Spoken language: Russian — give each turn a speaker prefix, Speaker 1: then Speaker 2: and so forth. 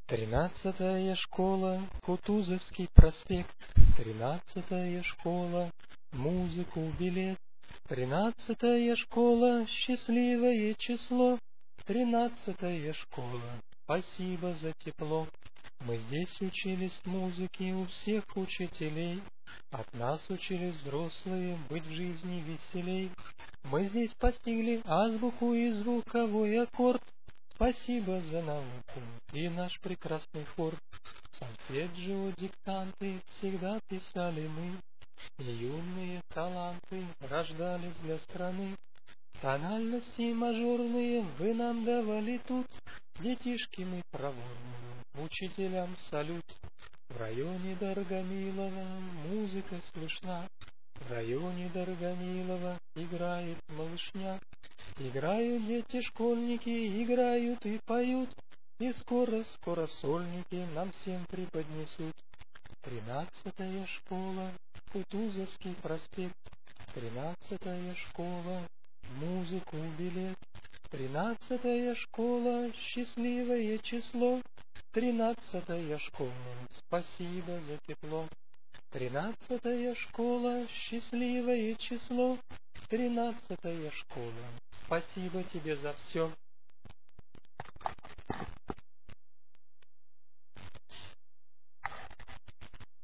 Speaker 1: 13-я школа, Кутузовский проспект. 13-я школа, музыку билет. 13-я школа, счастливое число. 13-я школа, спасибо за тепло. Мы здесь учились музыке у всех учителей. От нас учились взрослые быть в жизни веселей. Мы здесь постигли азбуку и звуковой аккорд. Спасибо за науку и наш прекрасный хор. Сольфеджио диктанты всегда писали мы, и юные таланты рождались для страны. Тональности мажорные вы нам давали тут, детишки мы проворные, учителям салют. В районе Дорогомилова музыка слышна, в районе Дорогомилова играет малышня. Играют дети-школьники, играют и поют, и скоро сольники нам всем преподнесут. 13-я школа, Кутузовский проспект. 13-я школа, музыку билет. 13-я школа, счастливое число. 13-я школа, спасибо за тепло. 13-я школа, счастливое число. 13-я школа, спасибо тебе за все.